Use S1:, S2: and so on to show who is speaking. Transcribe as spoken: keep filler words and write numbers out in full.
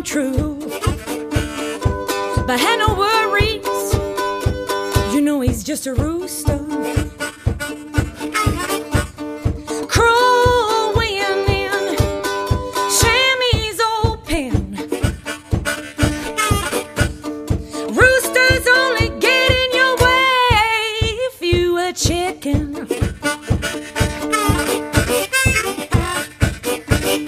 S1: true. But had no worries, you know he's just a rooster.